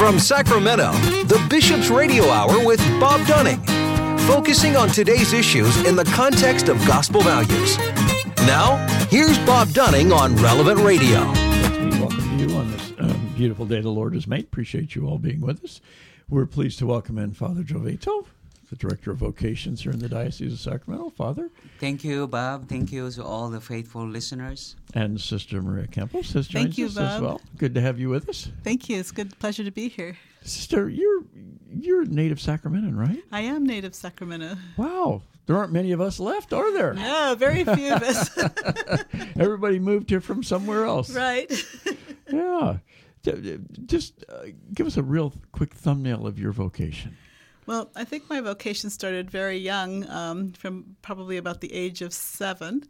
From Sacramento, the Bishop's Radio Hour with Bob Dunning, focusing on today's issues in the context of gospel values. Now, here's Bob Dunning on Relevant Radio. Let me welcome you on this beautiful day the Lord has made. Appreciate you all being with us. We're pleased to welcome in Father Jovito, the Director of Vocations here in the Diocese of Sacramento. Father. Thank you, Bob. Thank you to all the faithful listeners. And Sister Maria Campos has joined us Bob. as well. Good to have you with us. Thank you. It's a pleasure to be here. Sister, you're native Sacramentan, right? I am native Sacramento. Wow. There aren't many of us left, are there? No, very few of us. Everybody moved here from somewhere else. Right. Yeah. Just give us a real quick thumbnail of your vocation. Well, I think my vocation started very young, from probably about the age of 7,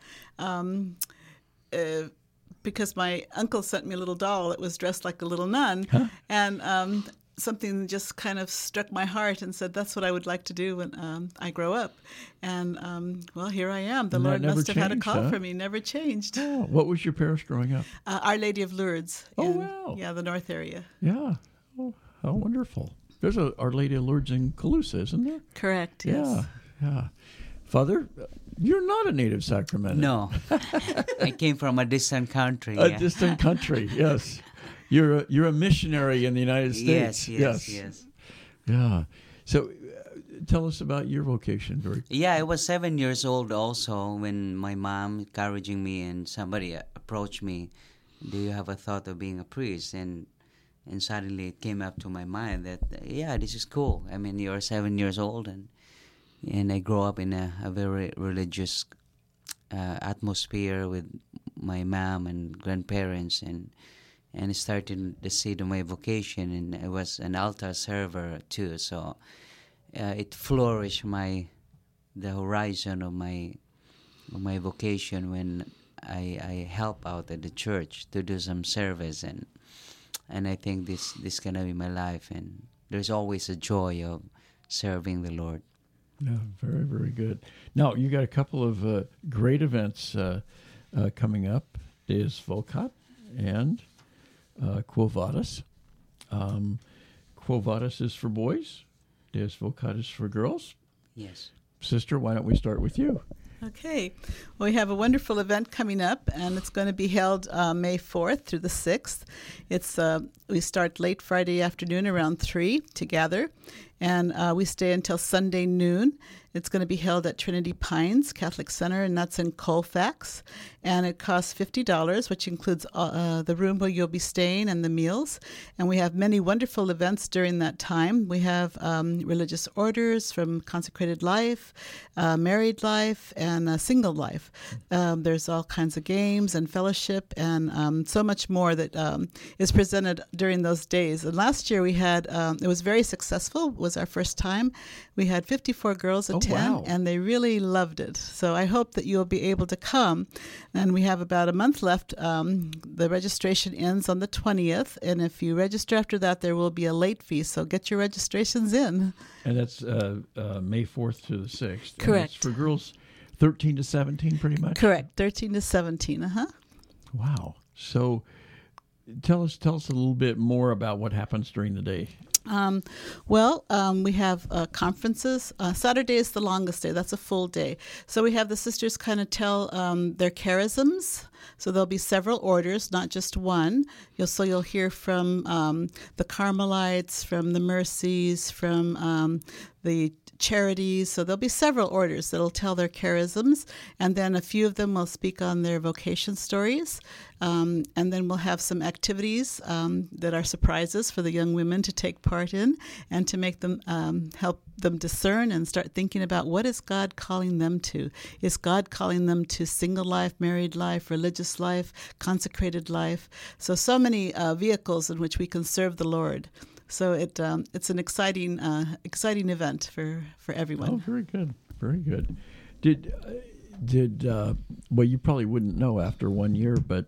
because my uncle sent me a little doll that was dressed like a little nun, and something just kind of struck my heart and said, that's what I would like to do when I grow up. And, well, here I am. The Lord must have had a call for me. Never changed. Oh, what was your parish growing up? Our Lady of Lourdes. Wow. Yeah, the north area. Yeah. Oh, how wonderful. There's a Our Lady of Lourdes in Calusa, isn't there? Correct, yes. Yeah. Father, you're not a native Sacramentan. No. I came from a distant country. Distant country, yes. You're a missionary in the United States. Yes. Yeah. So tell us about your vocation. Yeah, I was 7 years old also when my mom encouraging me and somebody approached me, do you have a thought of being a priest? And suddenly it came up to my mind that, this is cool. I mean, you're 7 years old, and I grew up in a very religious atmosphere with my mom and grandparents, and it started the seed of my vocation, and I was an altar server too. So it flourished the horizon of my vocation when I help out at the church to do some service, and I think this gonna be my life, and there's always a joy of serving the Lord. Yeah, very, very good. Now, you got a couple of great events coming up, Deus Vocat and Quo Vadis. Quo Vadis is for boys, Deus Vocat is for girls. Yes. Sister, why don't we start with you? Okay. Well, we have a wonderful event coming up, and it's going to be held May 4th through the 6th. We start late Friday afternoon around 3 to gather, and we stay until Sunday noon. It's going to be held at Trinity Pines Catholic Center, and that's in Colfax. And it costs $50, which includes the room where you'll be staying and the meals. And we have many wonderful events during that time. We have religious orders from consecrated life, married life, and single life. There's all kinds of games and fellowship and so much more that is presented during those days. And last year we had, it was very successful. It was our first time. We had 54 girls attend, wow. and they really loved it. So I hope that you'll be able to come. And we have about a month left. The registration ends on the 20th, and if you register after that, there will be a late fee. So get your registrations in. And that's May 4th to the 6th. Correct. And it's for girls 13 to 17, pretty much? Correct, 13 to 17, Wow. So tell us a little bit more about what happens during the day. We have conferences. Saturday is the longest day. That's a full day. So we have the sisters kind of tell their charisms. So there'll be several orders, not just one. You'll hear from the Carmelites, from the Mercies, from the Charities. So there'll be several orders that'll tell their charisms, and then a few of them will speak on their vocation stories. And then we'll have some activities that are surprises for the young women to take part in, and to make them help them discern and start thinking about what is God calling them to. Is God calling them to single life, married life, religious life, consecrated life? So many vehicles in which we can serve the Lord. So it's an exciting event for everyone. Oh, very good, very good. Well, you probably wouldn't know after 1 year, but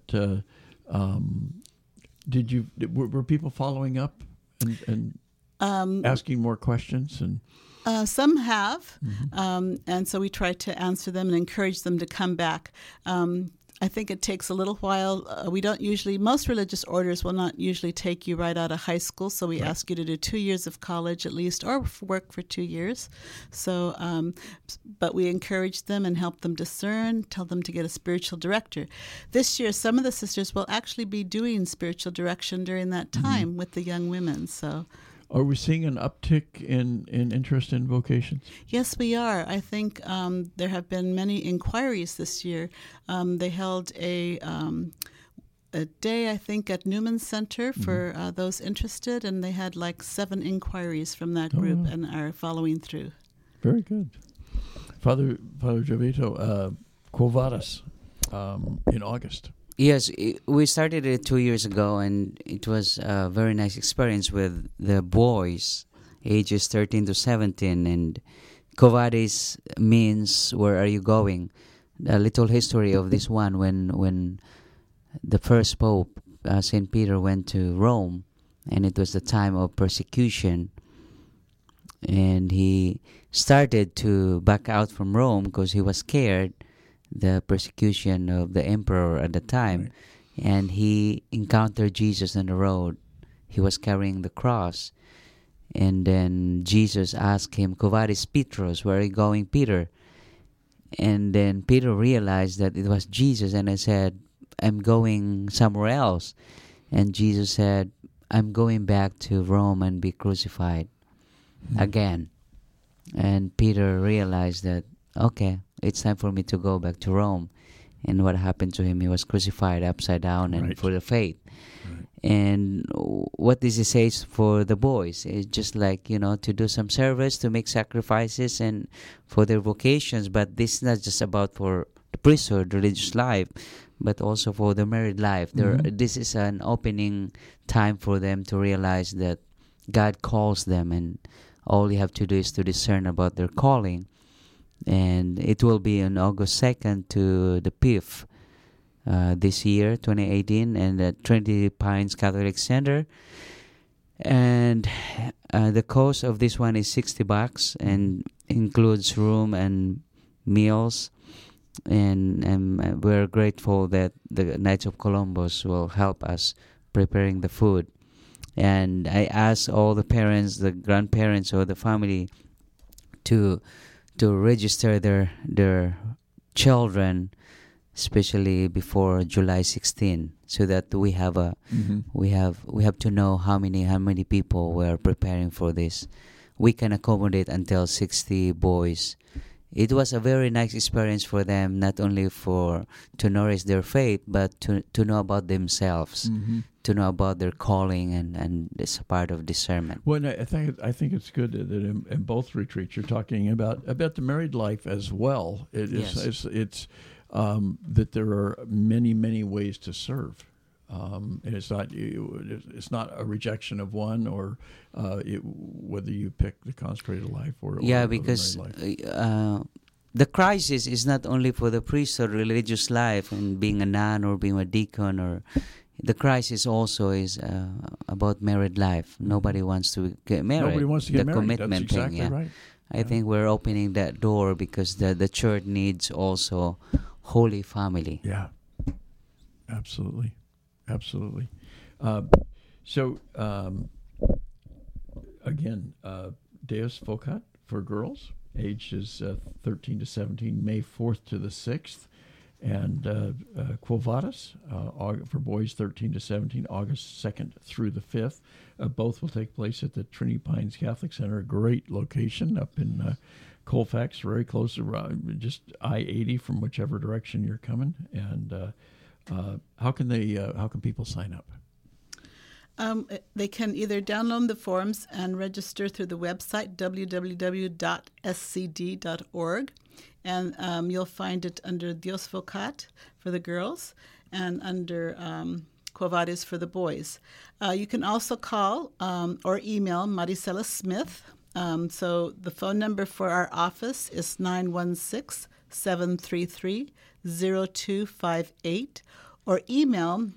were people following up and asking more questions? And some have, and so we try to answer them and encourage them to come back. I think it takes a little while. We don't usually, most religious orders will not usually take you right out of high school, so we ask you to do 2 years of college at least, or work for 2 years. So, but we encourage them and help them discern, tell them to get a spiritual director. This year, some of the sisters will actually be doing spiritual direction during that time with the young women. So, are we seeing an uptick in interest in vocations? yes, we are. I think there have been many inquiries this year. They held a day, I think, at Newman Center for those interested, and they had like 7 inquiries from that group and are following through. Very good. Father Jovito, Quo Vadis in August. Yes, we started it 2 years ago, and it was a very nice experience with the boys, ages 13 to 17. And Quo Vadis means, where are you going? A little history of this one. When the first Pope, St. Peter, went to Rome, and it was the time of persecution, and he started to back out from Rome because he was scared the persecution of the emperor at the time. Right. And he encountered Jesus on the road. He was carrying the cross, and then Jesus asked him, "Quo vadis, Petros, where are you going, Peter?" And then Peter realized that it was Jesus, and I said, "I'm going somewhere else." And Jesus said, "I'm going back to Rome and be crucified again." And Peter realized that, okay, it's time for me to go back to Rome. And what happened to him? He was crucified upside down and Right. for the faith. Right. And what this says for the boys is just like, to do some service, to make sacrifices and for their vocations. But this is not just about for the priesthood, religious life, but also for the married life. This is an opening time for them to realize that God calls them, and all you have to do is to discern about their calling. And it will be on August 2nd to the 5th this year, 2018, and at Trinity Pines Catholic Center. And the cost of this one is $60 and includes room and meals. And we're grateful that the Knights of Columbus will help us preparing the food. And I ask all the parents, the grandparents, or the family to register their children, especially before July 16, so that we have we have to know how many people we are preparing for this. We can accommodate until 60 boys. It was a very nice experience for them, not only to nourish their faith, but to know about themselves, to know about their calling, and it's a part of discernment. Well, I think it's good that in both retreats you're talking about the married life as well. It's that there are many ways to serve, and it's not a rejection of one or whether you pick the consecrated life or because the married life. The crisis is not only for the priest or religious life and being a nun or being a deacon, or the crisis also is about married life. Nobody wants to get married. Nobody wants to get the married. Commitment That's exactly thing, right. I think we're opening that door because the church needs also holy family. Yeah, absolutely. So again, Deus Vocat for girls, ages 13 to 17, May 4th to the 6th. And Quo Vadis for boys 13 to 17, August 2nd through the 5th. Both will take place at the Trinity Pines Catholic Center, a great location up in Colfax, very close to just I-80 from whichever direction you're coming. And how can people sign up? They can either download the forms and register through the website www.scd.org. And you'll find it under Deus Vocat for the girls and under Quo Vadis for the boys. You can also call or email Maricela Smith. So the phone number for our office is 916-733-0258, or email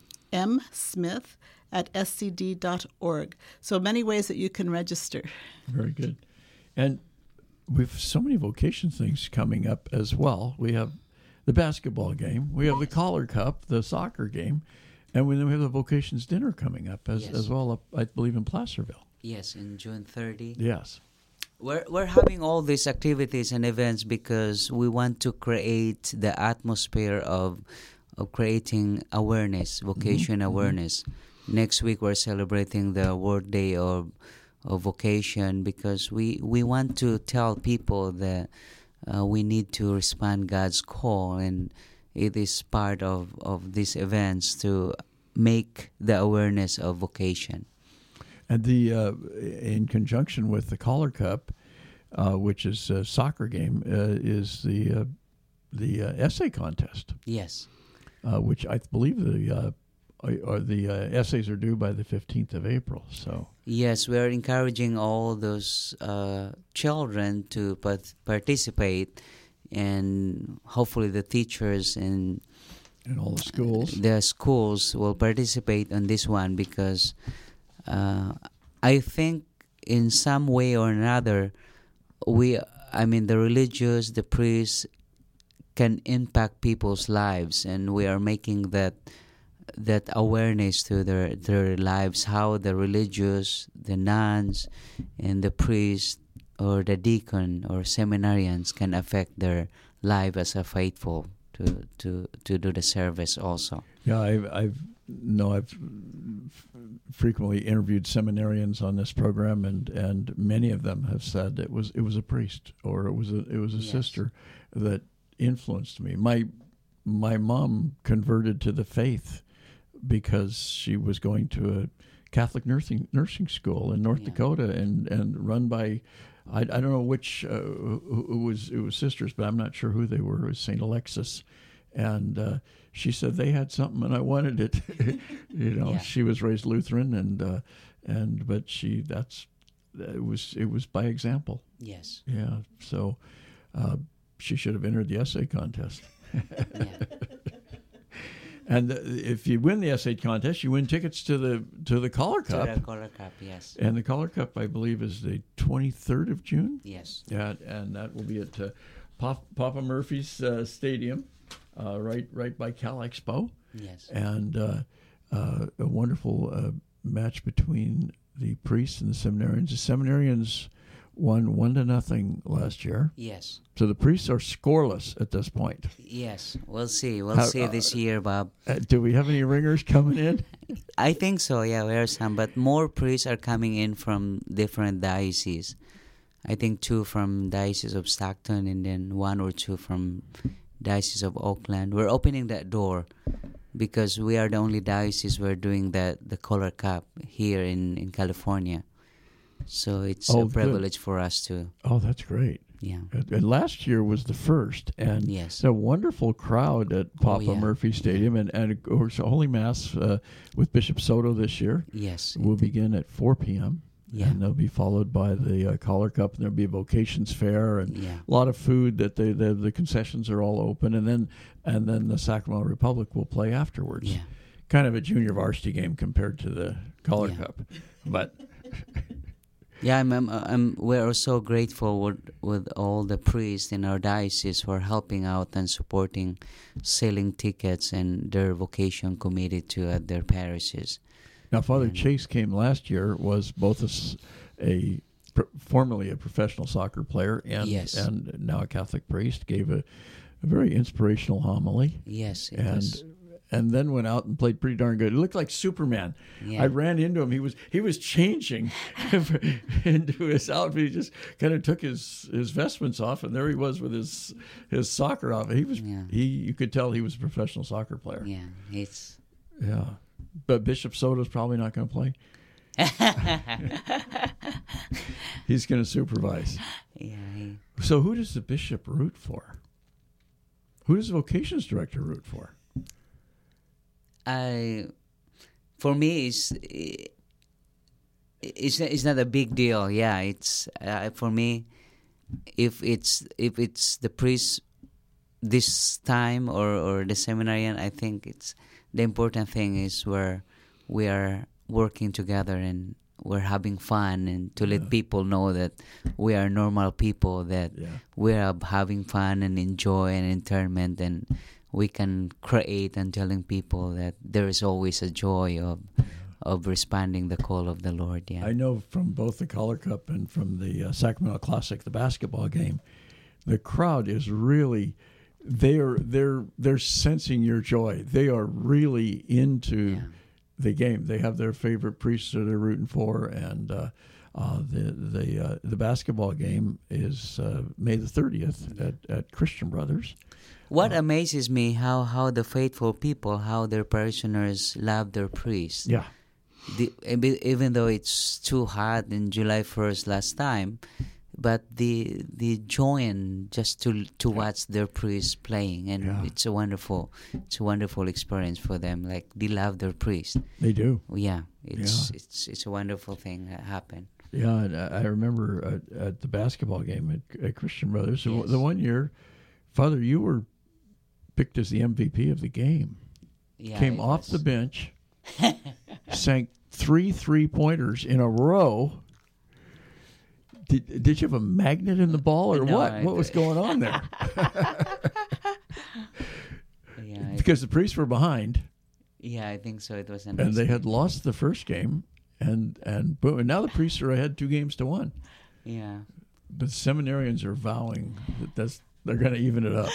msmith@scd.org. So many ways that you can register. Very good. And we've so many vocation things coming up as well. We have the basketball game. We have the Collar Cup, the soccer game, and then we have the Vocations Dinner coming up as well, up, I believe, in Placerville. Yes, in June 30. Yes. We're having all these activities and events because we want to create the atmosphere of creating awareness, vocation awareness. Next week we're celebrating the World Day of Vocation because we want to tell people that we need to respond God's call, and it is part of these events to make the awareness of vocation. And the in conjunction with the Collar Cup, which is a soccer game, is the essay contest. Yes. Which I believe the essays are due by the 15th of April. So yes, we are encouraging all those children to participate, and hopefully the teachers and all the schools will participate on this one because I think in some way or another the religious, the priests can impact people's lives, and we are making that awareness to their lives, how the religious, the nuns, and the priest or the deacon or seminarians can affect their life as a faithful to do the service also. Yeah, I've frequently interviewed seminarians on this program, and many of them have said it was a priest or it was a sister that influenced me. My mom converted to the faith because she was going to a Catholic nursing school in North Dakota and run by I don't know which it was sisters, but I'm not sure who they were. It was St. Alexis, and she said they had something and I wanted it. She was raised Lutheran but it was by example. Yes. Yeah. So she should have entered the essay contest. And if you win the essay contest, you win tickets to the Collar Cup. To the Collar Cup, yes. And the Collar Cup, I believe, is the 23rd of June. Yes. Yeah, and that will be at Papa Murphy's Stadium, right by Cal Expo. Yes. And a wonderful match between the priests and the seminarians. The seminarians won 1-0 last year. Yes. So the priests are scoreless at this point. Yes, we'll see. We'll see this year, Bob. Do we have any ringers coming in? I think so, yeah, there are some. But more priests are coming in from different dioceses. I think 2 from Diocese of Stockton and then 1 or 2 from Diocese of Oakland. We're opening that door because we are the only diocese we're doing the Collar Cup here in California. So it's a privilege for us to. Oh, that's great. Yeah. And last year was the first, and yes. a wonderful crowd at Papa Murphy Stadium, and of course Holy Mass with Bishop Soto this year. Yes. Will begin at 4 p.m. Yeah. And they'll be followed by the Collar Cup, and there'll be a vocations fair and a lot of food. That the concessions are all open, and then the Sacramento Republic will play afterwards. Yeah. Kind of a junior varsity game compared to the Collar Cup, but. Yeah, we're so grateful with all the priests in our diocese for helping out and supporting selling tickets and their vocation committee to their parishes. Now, Father Chase came last year, was both formerly a professional soccer player and now a Catholic priest, gave a very inspirational homily. Yes, and then went out and played pretty darn good. He looked like Superman. Yeah. I ran into him. He was changing into his outfit. He just kind of took his vestments off, and there he was with his soccer outfit. You could tell he was a professional soccer player. Yeah, But Bishop Soto's probably not going to play. He's going to supervise. Yeah. So who does the bishop root for? Who does the vocations director root for? For me, it's not a big deal. Yeah, it's for me. If it's the priest this time or the seminarian, I think it's the important thing is where we are working together and we're having fun, and to let people know that we are normal people, that we are having fun and enjoy and entertainment, and we can create and telling people that there is always a joy of responding the call of the Lord. Yeah, I know from both the Collar Cup and from the Sacramento Classic, the basketball game, the crowd is really they're sensing your joy. They are really into the game. They have their favorite priests that they're rooting for, and the basketball game is May the 30th at Christian Brothers. What amazes me how the faithful people, how their parishioners love their priests. Yeah. Even though it's too hot in July 1st last time, but the joy and just to watch their priests playing, and it's a wonderful experience for them. Like, they love their priest. They do. Yeah, it's a wonderful thing that happened. Yeah, and I remember at the basketball game at Christian Brothers, the one year, Father, you were picked as the MVP of the game. Yeah, came off the bench, sank 3 3-pointers in a row. Did you have a magnet in the ball, or No, what? What was going on there? Yeah, because the priests were behind. Yeah, I think so. It was an and they had lost the first game, and boom, and now the priests are ahead 2-1. Yeah. The seminarians are vowing that they're going to even it up.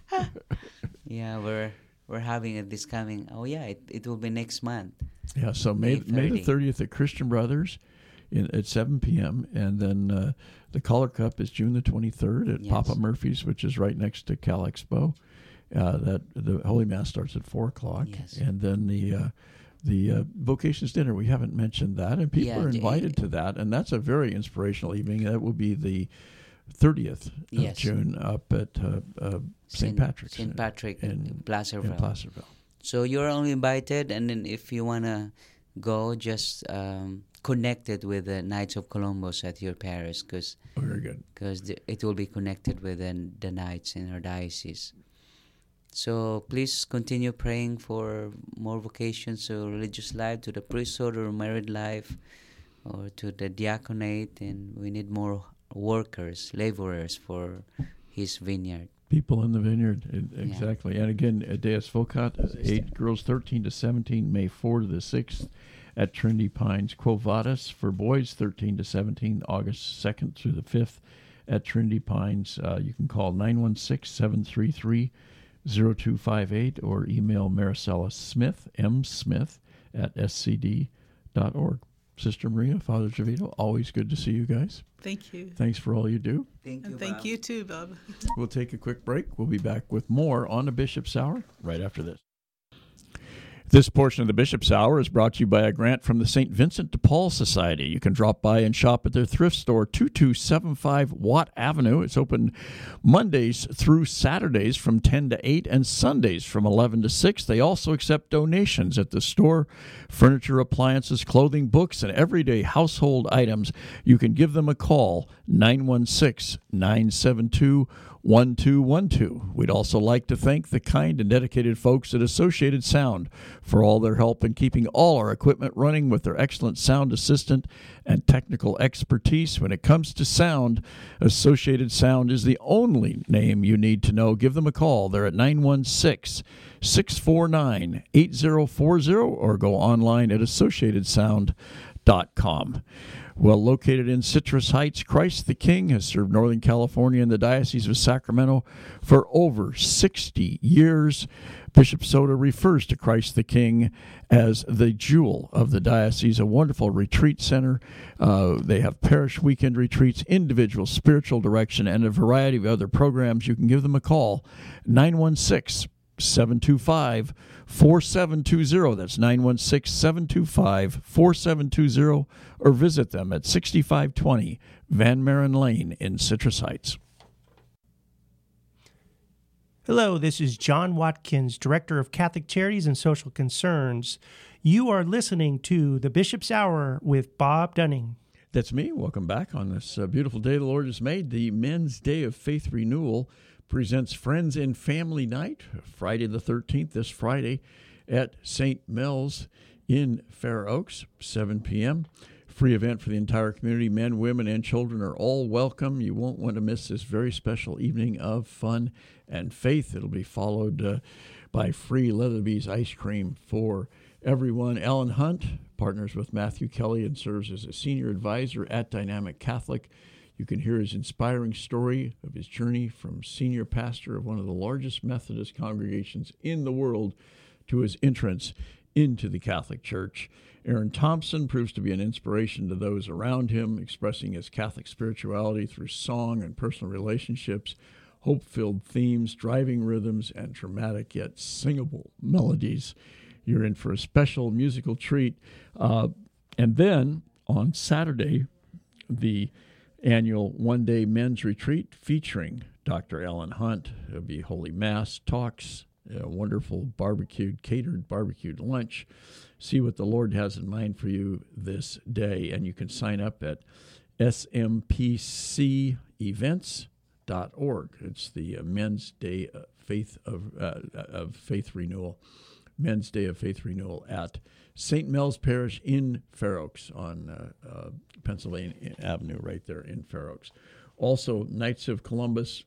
Yeah, we're having it this coming. Oh yeah, it will be next month. Yeah, so May the 30th at Christian Brothers at 7 p.m. And then the Collar Cup is June the 23rd at Papa Murphy's, which is right next to Cal Expo. That the Holy Mass starts at 4 o'clock. Yes. And then the Vocations Dinner, we haven't mentioned that, and people are invited to that, and that's a very inspirational evening. That will be the 30th of June up at St. Patrick's. St. Patrick in Placerville. In Placerville. So you're only invited, and then if you want to go, just connected with the Knights of Columbus at your parish, because very good. Because it will be connected with the Knights in our diocese. So please continue praying for more vocations to religious life, to the priesthood or married life, or to the diaconate, and we need more workers, laborers for His vineyard. People in the vineyard, exactly. And again, Deus Vocat, 8 girls 13 to 17, May 4 to the 6th at Trinity Pines. Quo Vadis for boys 13 to 17, August 2nd through the 5th at Trinity Pines. You can call 916-733-0258 or email Maricela Smith, msmith @scd.org. Sister Maria, Father Jovito, always good to see you guys. Thank you. Thanks for all you do. Thank you, And thank Bob. you too, Bob. We'll take a quick break. We'll be back with more on the Bishop's Hour right after this. This portion of the Bishop's Hour is brought to you by a grant from the St. Vincent de Paul Society. You can drop by and shop at their thrift store, 2275 Watt Avenue. It's open Mondays through Saturdays from 10 to 8 and Sundays from 11 to 6. They also accept donations at the store, furniture, appliances, clothing, books, and everyday household items. You can give them a call, 916-972-1212. We'd also like to thank the kind and dedicated folks at Associated Sound for all their help in keeping all our equipment running with their excellent sound assistant and technical expertise. When it comes to sound, Associated Sound is the only name you need to know. Give them a call. They're at 916-649-8040 or go online at associatedsound.com. Well located in Citrus Heights, Christ the King has served Northern California and the Diocese of Sacramento for over 60 years. Bishop Soto refers to Christ the King as the jewel of the diocese, a wonderful retreat center. They have parish weekend retreats, individual spiritual direction, and a variety of other programs. You can give them a call, 916-725-4720. That's 916-725-4720, or visit them at 6520 Van Maren Lane in Citrus Heights. Hello, this is John Watkins, Director of Catholic Charities and Social Concerns. You are listening to the Bishop's Hour with Bob Dunning. That's me. Welcome back on this beautiful day the Lord has made. The Men's Day of Faith Renewal presents Friends and Family Night, Friday the 13th, this Friday, at St. Mel's in Fair Oaks, 7 p.m. free event for the entire community. Men, women, and children are all welcome. You won't want to miss this very special evening of fun and faith. It'll be followed by free Leatherby's ice cream for everyone. Alan Hunt partners with Matthew Kelly and serves as a senior advisor at Dynamic Catholic. You can hear his inspiring story of his journey from senior pastor of one of the largest Methodist congregations in the world to his entrance into the Catholic Church. Aaron Thompson proves to be an inspiration to those around him, expressing his Catholic spirituality through song and personal relationships, hope-filled themes, driving rhythms, and dramatic yet singable melodies. You're in for a special musical treat. And then on Saturday, the annual one-day men's retreat featuring Dr. Alan Hunt. It'll be Holy Mass, talks, a wonderful catered barbecued lunch. See what the Lord has in mind for you this day. And you can sign up at smpcevents.org. It's the Men's Day of Faith Renewal. Men's Day of Faith Renewal at St. Mel's Parish in Fair Oaks on Pennsylvania Avenue, right there in Fair Oaks. Also, Knights of Columbus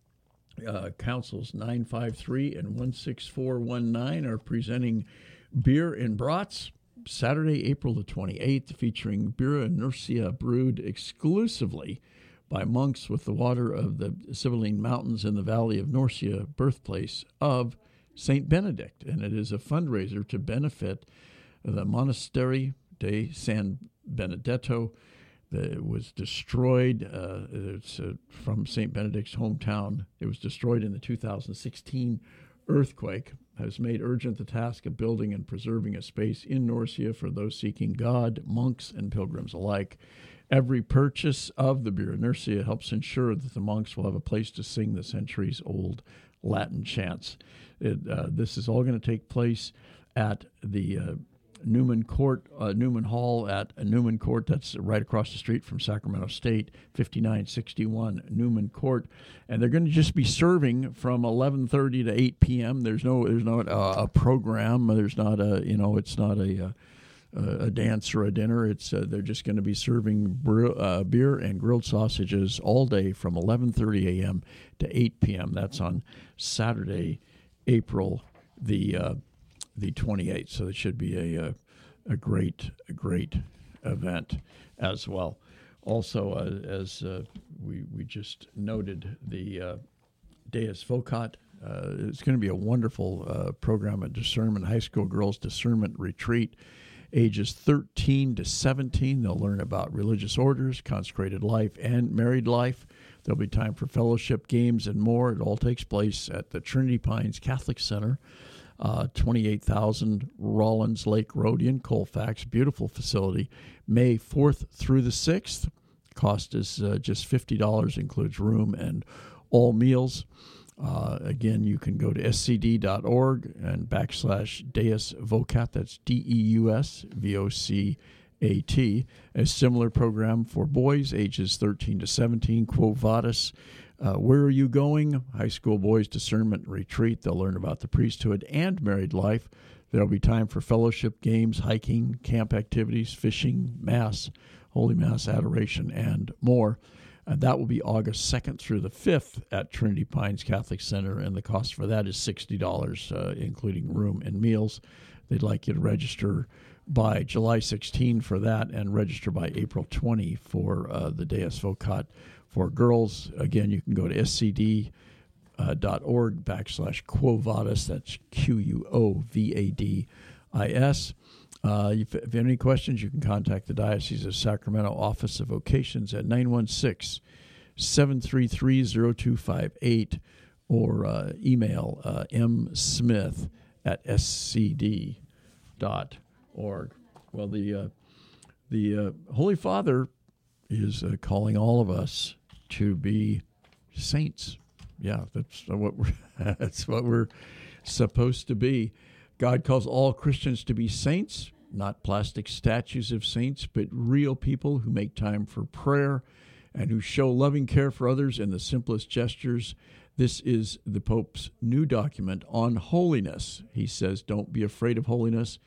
Councils 953 and 16419 are presenting Beer and Brats Saturday, April the 28th, featuring Bira Nursia brewed exclusively by monks with the water of the Sibylline Mountains in the Valley of Norcia, birthplace of St. Benedict. And it is a fundraiser to benefit the Monastery de San Benedetto that was destroyed. It's from St. Benedict's hometown. It was destroyed in the 2016 earthquake. Has made urgent the task of building and preserving a space in Norcia for those seeking God, monks, and pilgrims alike. Every purchase of the Bira Nursia helps ensure that the monks will have a place to sing the centuries-old Latin chants. This is all going to take place at the Newman Hall at Newman Court. That's right across the street from Sacramento State, 5961 Newman Court. And they're going to just be serving from 11:30 to 8 p.m. There's no a program. There's not it's not a dance or a dinner. It's they're just going to be serving beer and grilled sausages all day from 11:30 a.m. to 8 p.m. That's on Saturday, April the 28th. So it should be a great event as well. Also, as we just noted, the Deus Vocat. It's going to be a wonderful program at Discernment High School Girls Discernment Retreat. Ages 13 to 17, they'll learn about religious orders, consecrated life, and married life. There'll be time for fellowship, games, and more. It all takes place at the Trinity Pines Catholic Center, 28,000 Rollins Lake Road in Colfax. Beautiful facility. May 4th through the 6th. Cost is just $50, includes room and all meals. Again, you can go to scd.org and /Deus Vocat. That's DEUS VOCAT. A similar program for boys ages 13 to 17. Quo Vadis. Where are you going? High school boys discernment retreat. They'll learn about the priesthood and married life. There'll be time for fellowship, games, hiking, camp activities, fishing, mass, Holy Mass, adoration, and more. That will be August 2nd through the 5th at Trinity Pines Catholic Center, and the cost for that is $60, including room and meals. They'd like you to register by July 16 for that and register by April 20 for the Deus Vocat for girls. Again, you can go to scd.org /Quo Vadis. That's QUOVADIS. If you have any questions, you can contact the Diocese of Sacramento Office of Vocations at 916-733-0258 or email msmith@scd.org. Well, the Holy Father is calling all of us to be saints. Yeah, that's what we're supposed to be. God calls all Christians to be saints, not plastic statues of saints, but real people who make time for prayer and who show loving care for others in the simplest gestures. This is the Pope's new document on holiness. He says, don't be afraid of holiness.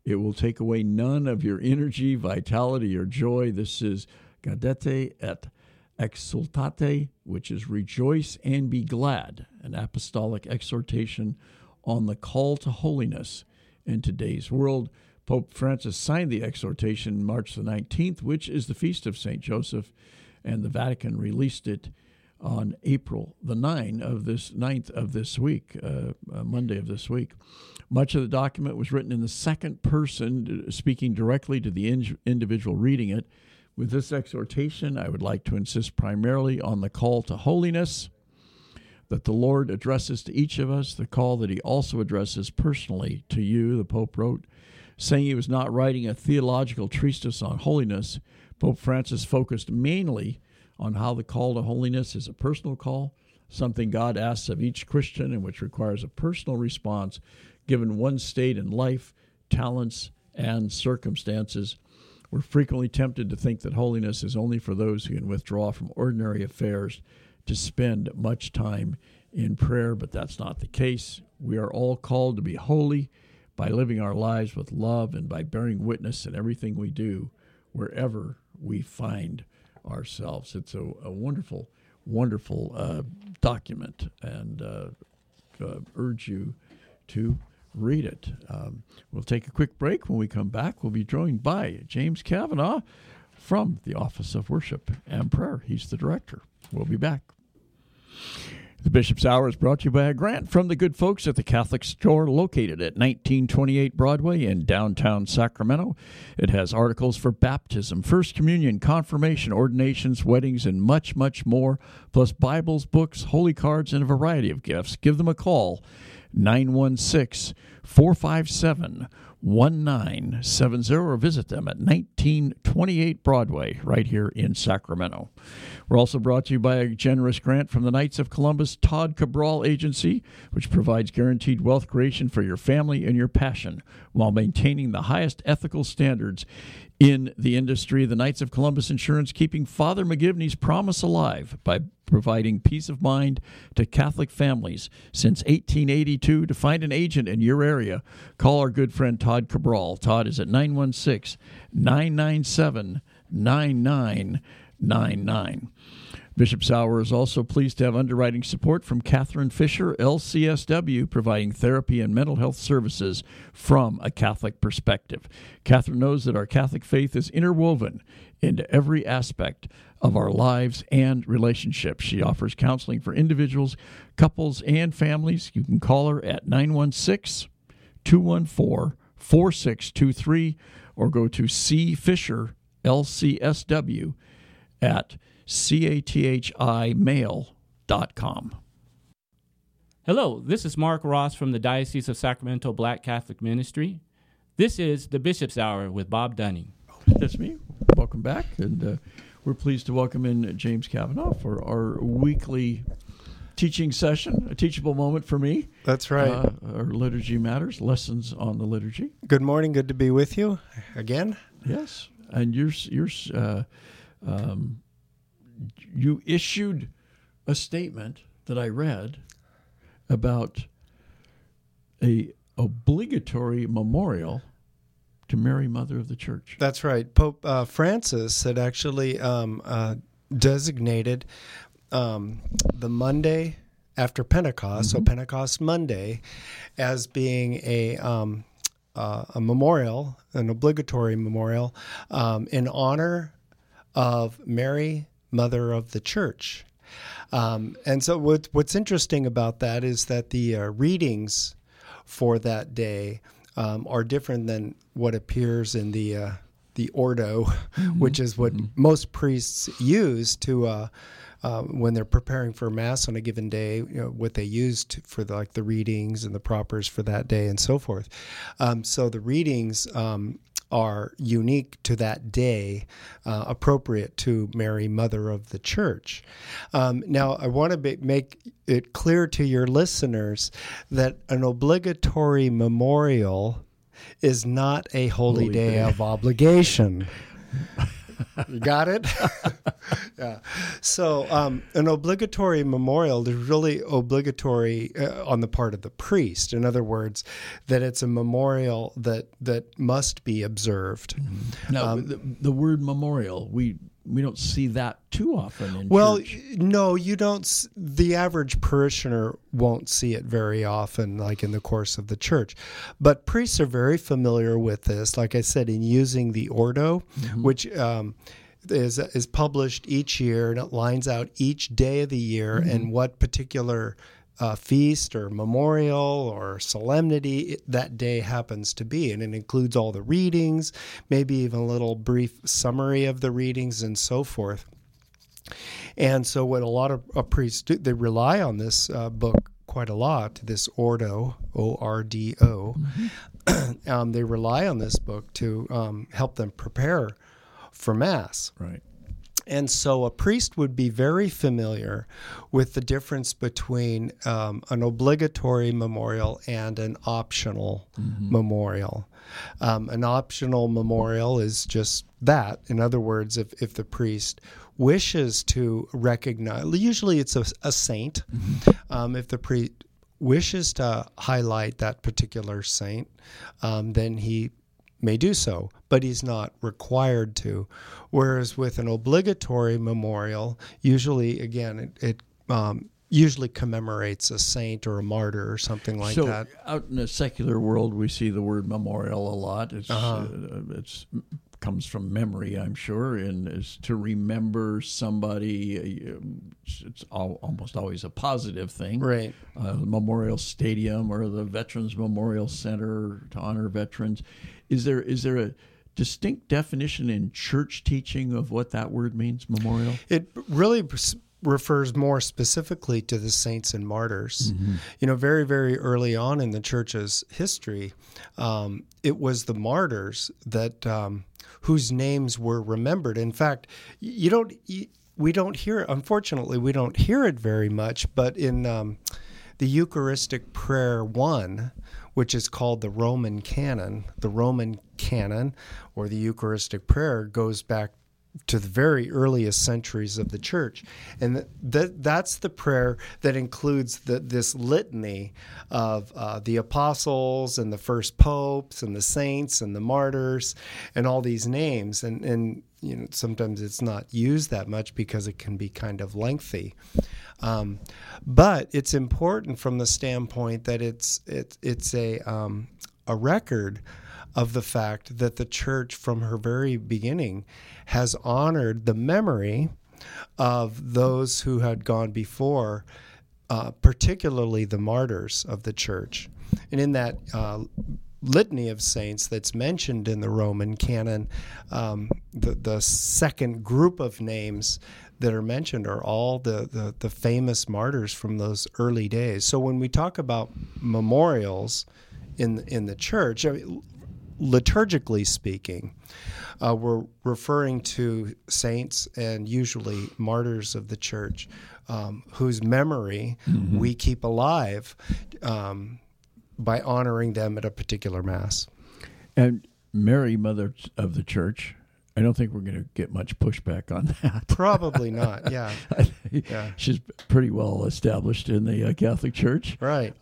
It will take away none of your energy, vitality, or joy. This is Gaudete et Exultate, which is rejoice and be glad, an apostolic exhortation on the call to holiness in today's world. Pope Francis signed the exhortation March the 19th, which is the feast of St. Joseph, and the Vatican released it on April the 9th of this week, Monday of this week. Much of the document was written in the second person, speaking directly to the individual reading it. With this exhortation, I would like to insist primarily on the call to holiness that the Lord addresses to each of us, the call that he also addresses personally to you, the Pope wrote. Saying he was not writing a theological treatise on holiness, Pope Francis focused mainly on how the call to holiness is a personal call, something God asks of each Christian and which requires a personal response given one's state in life, talents, and circumstances. We're frequently tempted to think that holiness is only for those who can withdraw from ordinary affairs to spend much time in prayer, but that's not the case. We are all called to be holy by living our lives with love and by bearing witness in everything we do, wherever we find ourselves. It's a wonderful, wonderful document, and urge you to read it. We'll take a quick break. When we come back, we'll be joined by James Kavanaugh from the Office of Worship and Prayer. He's the director. We'll be back. The Bishop's Hour is brought to you by a grant from the good folks at the Catholic Store located at 1928 Broadway in downtown Sacramento. It has articles for baptism, First Communion, confirmation, ordinations, weddings, and much, much more, plus Bibles, books, holy cards, and a variety of gifts. Give them a call, 916-457-1970, or visit them at 1928 Broadway right here in Sacramento. We're also brought to you by a generous grant from the Knights of Columbus Todd Cabral Agency, which provides guaranteed wealth creation for your family and your passion while maintaining the highest ethical standards in the industry. The Knights of Columbus Insurance keeping Father McGivney's promise alive by providing peace of mind to Catholic families since 1882. To find an agent in your area, call our good friend Todd Cabral. Todd is at 916-997-9999. Bishop's Hour is also pleased to have underwriting support from Catherine Fisher, LCSW, providing therapy and mental health services from a Catholic perspective. Catherine knows that our Catholic faith is interwoven into every aspect of our lives and relationships. She offers counseling for individuals, couples, and families. You can call her at 916-214-4623 or go to C. Fisher, LCSW, at cathimail.com. Hello, this is Mark Ross from the Diocese of Sacramento Black Catholic Ministry. This is the Bishop's Hour with Bob Dunning. That's me. Welcome back, and we're pleased to welcome in James Kavanaugh for our weekly teaching session, a teachable moment for me. That's right. Our Liturgy Matters, lessons on the liturgy. Good morning. Good to be with you again. Yes, and you issued a statement that I read about a obligatory memorial to Mary, Mother of the Church. That's right. Pope Francis had actually designated the Monday after Pentecost, so Pentecost Monday, as being a memorial, an obligatory memorial, in honor of Mary, Mother of the Church. And so what's interesting about that is that the readings for that day are different than what appears in the Ordo, which is what most priests use to when they're preparing for Mass on a given day, what they used for the readings and the propers for that day and so forth. So the readings are unique to that day, appropriate to Mary, Mother of the Church. Now, I want to make it clear to your listeners that an obligatory memorial is not a holy day of obligation. You got it? Yeah. So an obligatory memorial is really obligatory on the part of the priest. In other words, that it's a memorial that must be observed. Now, the word memorial, we don't see that too often in church. No, you don't. The average parishioner won't see it very often, like in the course of the church. But priests are very familiar with this, like I said, in using the Ordo, which is published each year, and it lines out each day of the year and what particular feast or memorial or solemnity that day happens to be. And it includes all the readings, maybe even a little brief summary of the readings and so forth. And so what a lot of priests do, they rely on this book quite a lot, this Ordo, O-R-D-O. They rely on this book to help them prepare for Mass. Right. And so a priest would be very familiar with the difference between an obligatory memorial and an optional memorial. An optional memorial is just that. In other words, if the priest wishes to recognize, usually it's a saint, if the priest wishes to highlight that particular saint, then he may do so, but he's not required to. Whereas with an obligatory memorial, usually, again, it usually commemorates a saint or a martyr or something like that. So out in the secular world, we see the word memorial a lot. It's comes from memory, I'm sure, and is to remember somebody. It's almost always a positive thing. Right. The Memorial Stadium or the Veterans Memorial Center to honor veterans. Is there a distinct definition in church teaching of what that word means, memorial? It really refers more specifically to the saints and martyrs. You know, very, very early on in the church's history, it was the martyrs that whose names were remembered. In fact, we don't hear it, unfortunately, we don't hear it very much, but in the Eucharistic Prayer 1, which is called the Roman Canon or the Eucharistic Prayer goes back to the very earliest centuries of the church. And that's the prayer that includes this litany of the apostles and the first popes and the saints and the martyrs and all these names. And you know, sometimes it's not used that much because it can be kind of lengthy. But it's important from the standpoint that it's a record of the fact that the church from her very beginning has honored the memory of those who had gone before, particularly the martyrs of the church. And in that litany of saints that's mentioned in the Roman canon, the second group of names that are mentioned are all the famous martyrs from those early days. So when we talk about memorials in the church, I mean, liturgically speaking, we're referring to saints and usually martyrs of the church whose memory we keep alive by honoring them at a particular Mass. And Mary, Mother of the Church, I don't think we're going to get much pushback on that. Probably not, yeah. She's pretty well established in the Catholic Church. Right.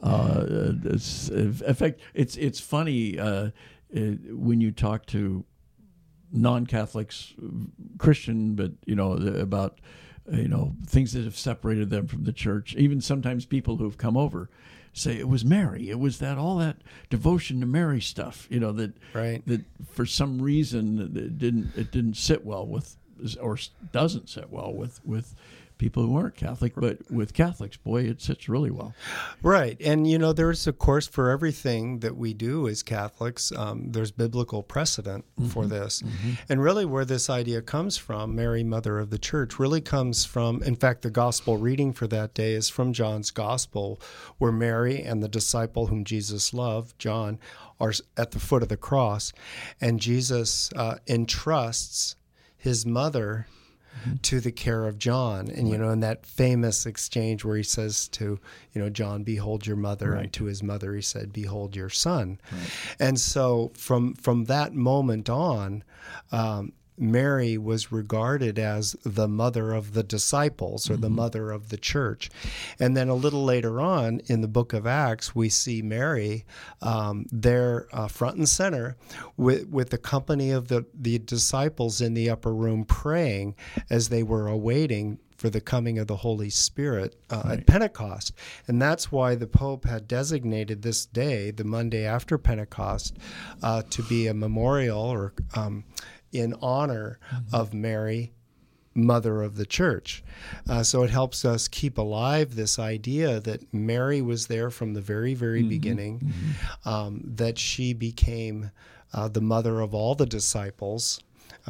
In fact, it's funny when you talk to non-Catholics, Christian, but about things that have separated them from the church. Even sometimes people who have come over say it was Mary. It was all that devotion to Mary stuff. That for some reason it didn't sit well with, or doesn't sit well with people who aren't Catholic, but with Catholics, boy, it sits really well. Right. And, there's, of course, for everything that we do as Catholics, there's biblical precedent for this. And really where this idea comes from, Mary, Mother of the Church, really comes from, in fact, the gospel reading for that day is from John's gospel, where Mary and the disciple whom Jesus loved, John, are at the foot of the cross. And Jesus entrusts his mother to the care of John. And, in that famous exchange where he says to, John, behold your mother, and to his mother he said, behold your son. And so from that moment on, Mary was regarded as the mother of the disciples or the mother of the church. And then a little later on in the book of Acts, we see Mary there front and center with the company of the disciples in the upper room praying as they were awaiting for the coming of the Holy Spirit at Pentecost. And that's why the Pope had designated this day, the Monday after Pentecost, to be a memorial or in honor of Mary, Mother of the Church. So it helps us keep alive this idea that Mary was there from the very, very beginning, that she became the mother of all the disciples,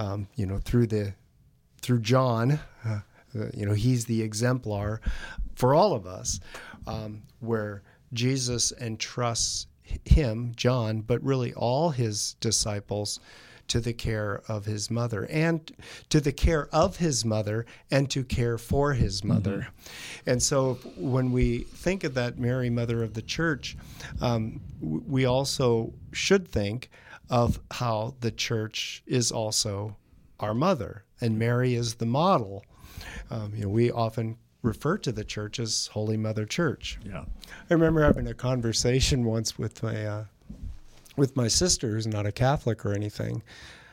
through John. He's the exemplar for all of us, where Jesus entrusts him, John, but really all his disciples to the care of his mother and to the care of his mother and to care for his mother. And so when we think of that Mary, Mother of the Church, we also should think of how the church is also our mother, and Mary is the model. We often refer to the church as Holy Mother Church. Yeah. I remember having a conversation once with my sister, who's not a Catholic or anything,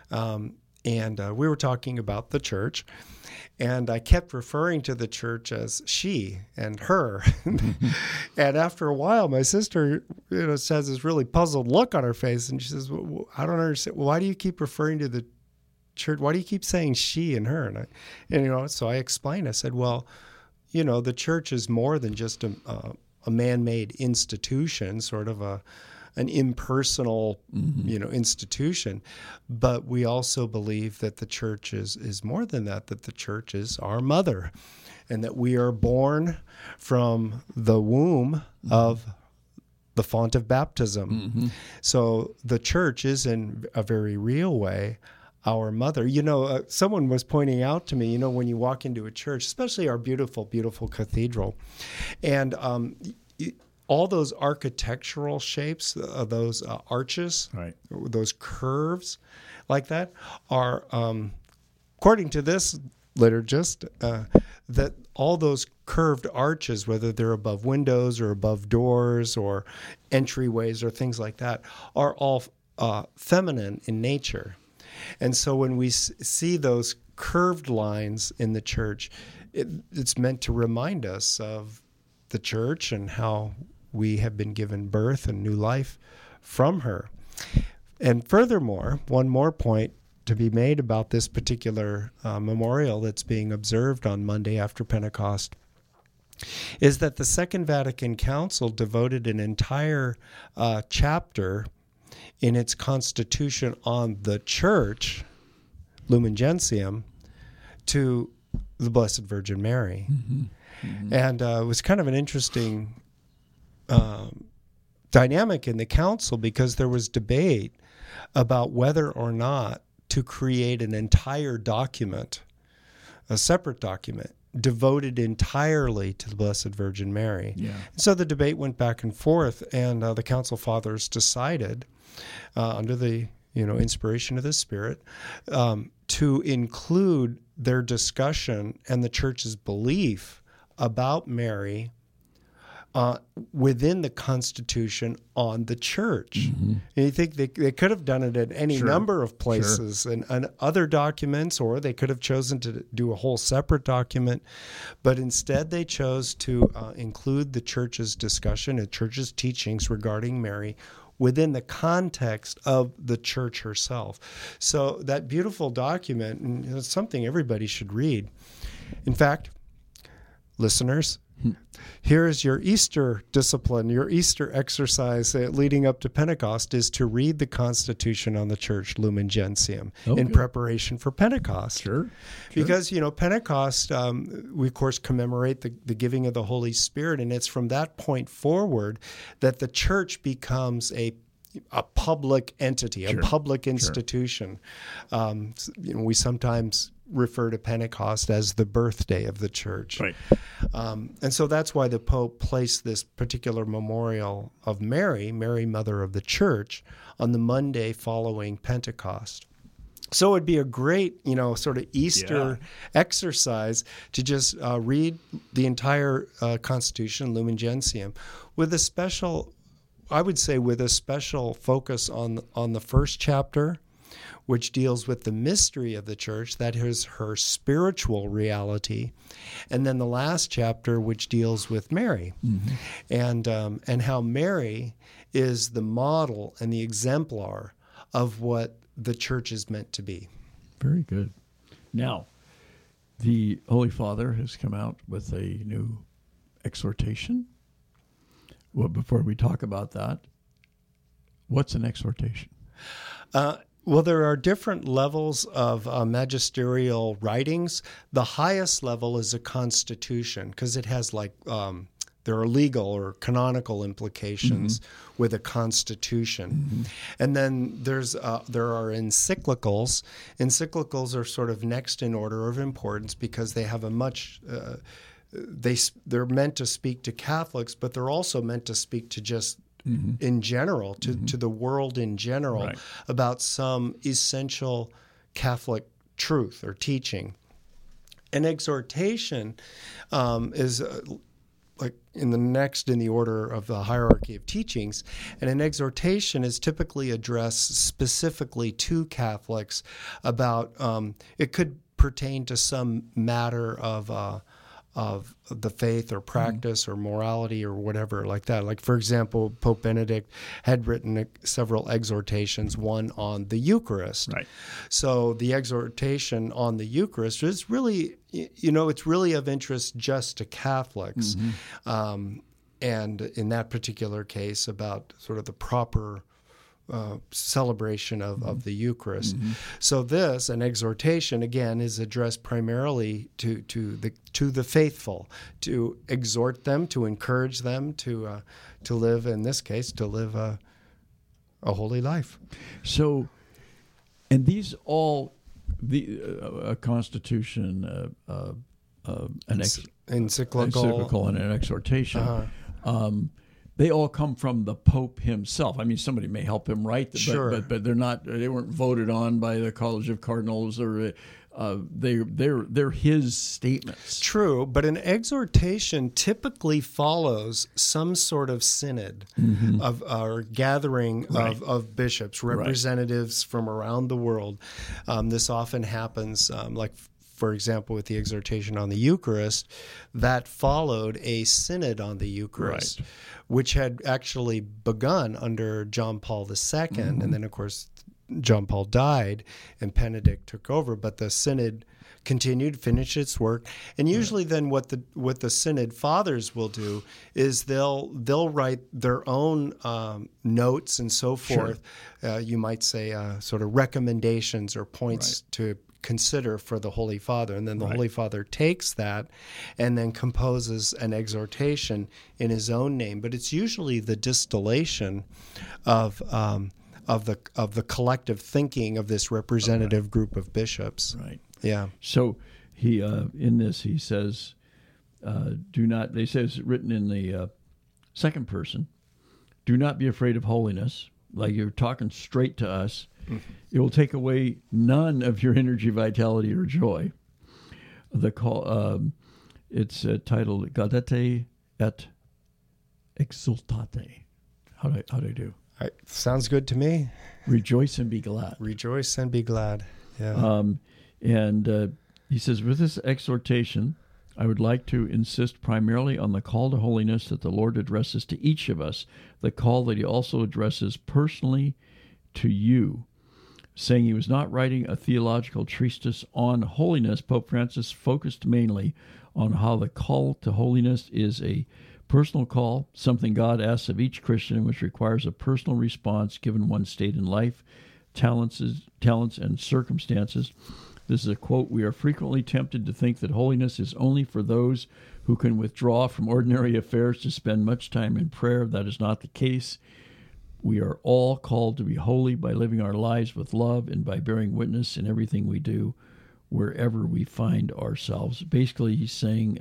and we were talking about the church, and I kept referring to the church as she and her. And after a while, my sister, has this really puzzled look on her face, and she says, well, "I don't understand. Why do you keep referring to the church? Why do you keep saying she and her?" And so I explained. I said, well, the church is more than just a man-made institution, sort of an impersonal, institution. But we also believe that the church is more than that the church is our mother, and that we are born from the womb of the font of baptism. So the church is, in a very real way, our mother. Someone was pointing out to me, when you walk into a church, especially our beautiful, beautiful cathedral, and all those architectural shapes, those arches, those curves like that, are, according to this liturgist, that all those curved arches, whether they're above windows or above doors or entryways or things like that, are all feminine in nature. And so when we see those curved lines in the church, it's meant to remind us of the church and how we have been given birth and new life from her. And furthermore, one more point to be made about this particular memorial that's being observed on Monday after Pentecost is that the Second Vatican Council devoted an entire chapter in its constitution on the church, Lumen Gentium, to the Blessed Virgin Mary. And it was kind of an interesting dynamic in the council, because there was debate about whether or not to create an entire document, a separate document, devoted entirely to the Blessed Virgin Mary. So the debate went back and forth, and the Council Fathers decided, under the inspiration of the Spirit, to include their discussion and the Church's belief about Mary within the Constitution on the Church. And you think they could have done it at any number of places and other documents, or they could have chosen to do a whole separate document, but instead they chose to include the Church's discussion and Church's teachings regarding Mary within the context of the Church herself. So that beautiful document, and it's something everybody should read. In fact, listeners, here is your Easter discipline, your Easter exercise leading up to Pentecost, is to read the Constitution on the Church, Lumen Gentium, in preparation for Pentecost. Because, Pentecost, we, of course, commemorate the giving of the Holy Spirit, and it's from that point forward that the Church becomes a public entity, a public institution. We sometimes refer to Pentecost as the birthday of the church. And so that's why the Pope placed this particular memorial of Mary, Mother of the Church, on the Monday following Pentecost. So it'd be a great, sort of Easter exercise to just read the entire Constitution, Lumen Gentium, with a special focus on the first chapter, which deals with the mystery of the church, that is her spiritual reality, and then the last chapter, which deals with Mary, and how Mary is the model and the exemplar of what the church is meant to be. Very good. Now, the Holy Father has come out with a new exhortation. Well, before we talk about that, what's an exhortation? Well, there are different levels of magisterial writings. The highest level is a constitution, because it has there are legal or canonical implications with a constitution. And then there are encyclicals. Encyclicals are sort of next in order of importance, because they have a much they're meant to speak to Catholics, but they're also meant to speak to just in general, to the world in general, about some essential Catholic truth or teaching. An exhortation is in the order of the hierarchy of teachings, and an exhortation is typically addressed specifically to Catholics about, it could pertain to some matter of the faith or practice or morality or whatever like that. Like, for example, Pope Benedict had written several exhortations, one on the Eucharist. Right. So the exhortation on the Eucharist is really, it's really of interest just to Catholics. And in that particular case, about sort of the proper celebration of the Eucharist. So an exhortation, again, is addressed primarily to the faithful, to exhort them, to encourage them to live, in this case, to live a holy life. So, and these all, a constitution, an encyclical, and an exhortation. They all come from the Pope himself. I mean, somebody may help him write them, but they're not. They weren't voted on by the College of Cardinals, or they're his statements. True, but an exhortation typically follows some sort of synod of or gathering of bishops, representatives from around the world. This often happens, for example, with the exhortation on the Eucharist, that followed a synod on the Eucharist, which had actually begun under John Paul II. And then, of course, John Paul died and Benedict took over. But the synod continued, finished its work. And usually then what the synod fathers will do is they'll write their own notes and so forth. You might say sort of recommendations or points to consider for the Holy Father, and then the Holy Father takes that and then composes an exhortation in his own name. But it's usually the distillation of the collective thinking of this representative group of bishops. Right. Yeah. So he in this he says, "Do not." They say it's written in the second person. Do not be afraid of holiness. Like you're talking straight to us. It will take away none of your energy, vitality, or joy. The call, it's titled "Gaudete et Exultate." How do I do? Sounds good to me. Rejoice and be glad. Rejoice and be glad. Yeah. And he says, with this exhortation, I would like to insist primarily on the call to holiness that the Lord addresses to each of us, the call that he also addresses personally to you. Saying he was not writing a theological treatise on holiness, Pope Francis focused mainly on how the call to holiness is a personal call, something God asks of each Christian, which requires a personal response given one's state in life, talents, and circumstances. This is a quote: "We are frequently tempted to think that holiness is only for those who can withdraw from ordinary affairs to spend much time in prayer. That is not the case. We are all called to be holy by living our lives with love and by bearing witness in everything we do, wherever we find ourselves." Basically, he's saying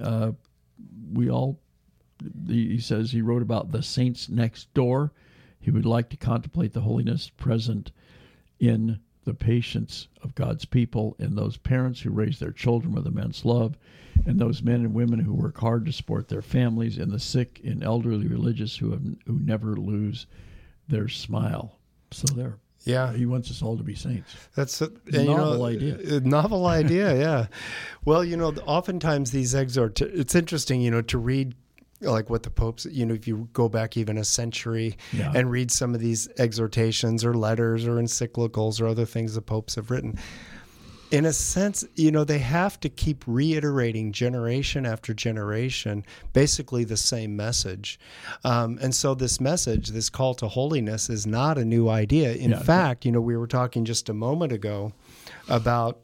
he says he wrote about the saints next door. He would like to contemplate the holiness present in the patience of God's people, and those parents who raise their children with immense love, and those men and women who work hard to support their families, and the sick and elderly religious who never lose their smile. So there. Yeah. He wants us all to be saints. That's a novel idea. A novel idea, yeah. Well, oftentimes these it's interesting, to read like what the popes, if you go back even a century and read some of these exhortations or letters or encyclicals or other things the popes have written. In a sense, they have to keep reiterating generation after generation, basically the same message. And so this message, this call to holiness, is not a new idea. In fact, we were talking just a moment ago about,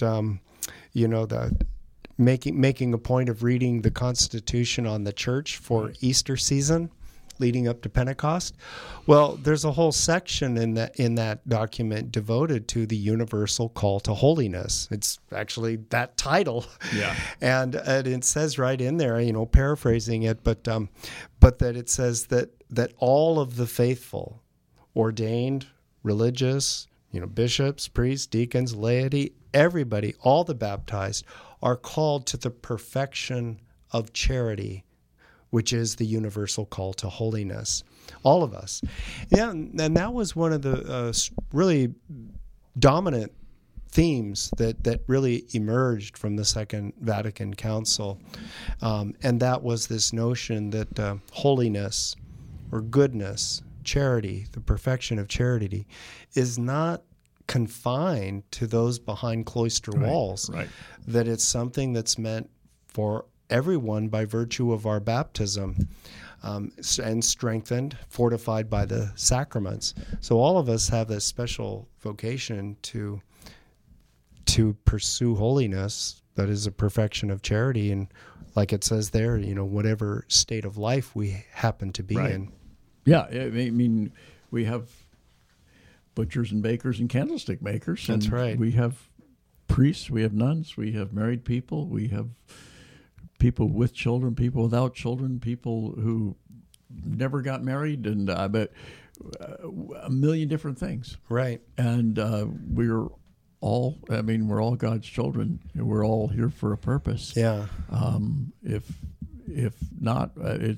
the making a point of reading the Constitution on the Church for Easter season, leading up to Pentecost. Well, there's a whole section in that document devoted to the universal call to holiness. It's actually that title. Yeah. And it says right in there, paraphrasing it, but that it says that all of the faithful, ordained, religious, bishops, priests, deacons, laity, everybody, all the baptized, are called to the perfection of charity, which is the universal call to holiness. All of us. Yeah, and that was one of the really dominant themes that really emerged from the Second Vatican Council. And that was this notion that holiness or goodness, charity, the perfection of charity, is not confined to those behind cloister walls. Right. That it's something that's meant for everyone by virtue of our baptism, and strengthened, fortified by the sacraments. So all of us have this special vocation to pursue holiness, that is a perfection of charity, and like it says there, whatever state of life we happen to be in. Yeah, I mean, we have butchers and bakers and candlestick makers. That's right. We have priests, we have nuns, we have married people, we have people with children, people without children, people who never got married, and I bet a million different things. Right. And we're all God's children. We're all here for a purpose. Yeah. If not,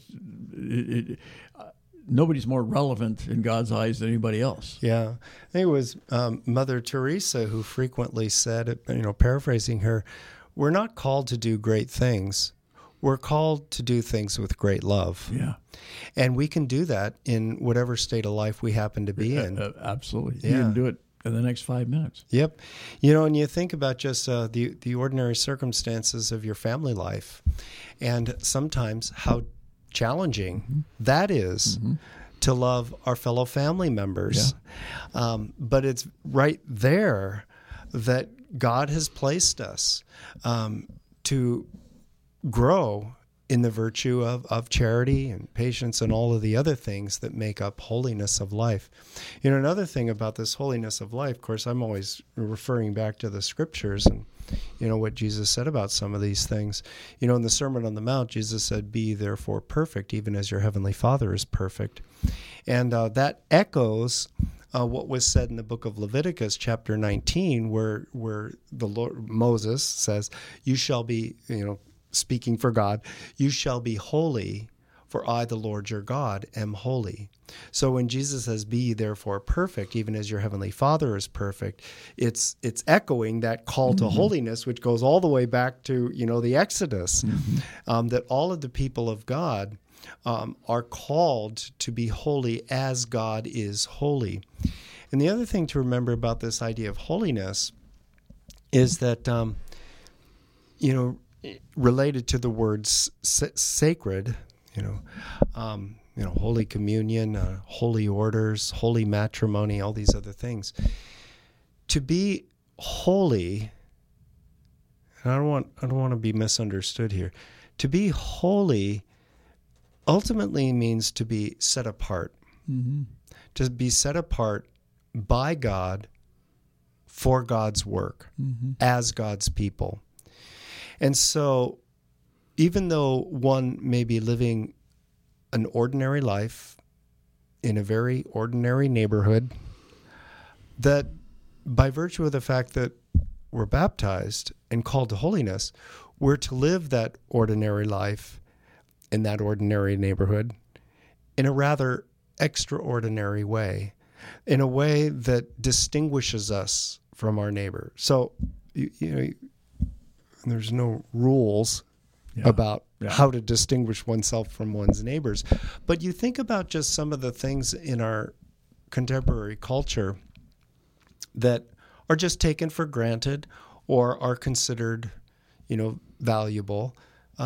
nobody's more relevant in God's eyes than anybody else. Yeah. I think it was Mother Teresa who frequently said, paraphrasing her, we're not called to do great things. We're called to do things with great love. Yeah. And we can do that in whatever state of life we happen to be in. Absolutely. Yeah. You can do it in the next 5 minutes. Yep. And you think about just the ordinary circumstances of your family life, and sometimes how challenging that is to love our fellow family members. Yeah. But it's right there that God has placed us to grow in the virtue of charity and patience and all of the other things that make up holiness of life. Another thing about this holiness of life, of course, I'm always referring back to the scriptures and, what Jesus said about some of these things. In the Sermon on the Mount, Jesus said, "Be therefore perfect, even as your heavenly Father is perfect." And that echoes what was said in the book of Leviticus, chapter 19, where the Lord, Moses says, "You shall be," speaking for God, "you shall be holy, for I, the Lord your God, am holy." So when Jesus says, "Be therefore perfect, even as your heavenly Father is perfect," it's echoing that call to holiness, which goes all the way back to the Exodus, that all of the people of God are called to be holy as God is holy. And the other thing to remember about this idea of holiness is that related to the word sacred, Holy Communion, holy orders, holy matrimony, all these other things. To be holy, and I don't want to be misunderstood here. To be holy ultimately means to be set apart. To be set apart by God for God's work, as God's people. And so, even though one may be living an ordinary life in a very ordinary neighborhood, that by virtue of the fact that we're baptized and called to holiness, we're to live that ordinary life in that ordinary neighborhood in a rather extraordinary way, in a way that distinguishes us from our neighbor. So, you know, there's no rules about how to distinguish oneself from one's neighbors. But you think about just some of the things in our contemporary culture that are just taken for granted or are considered, you know, valuable.